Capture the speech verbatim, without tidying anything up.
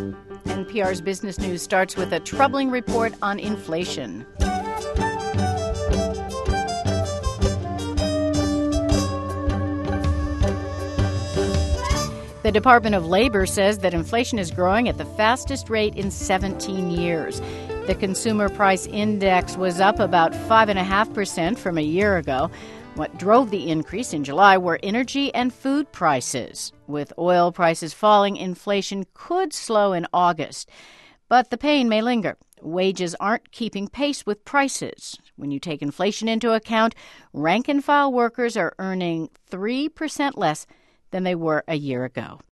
N P R's Business News starts with a troubling report on inflation. The Department of Labor says that inflation is growing at the fastest rate in seventeen years. The Consumer Price Index was up about five point five percent from a year ago. What drove the increase in July were energy and food prices. With oil prices falling, inflation could slow in August. But the pain may linger. Wages aren't keeping pace with prices. When you take inflation into account, rank-and-file workers are earning three percent less than they were a year ago.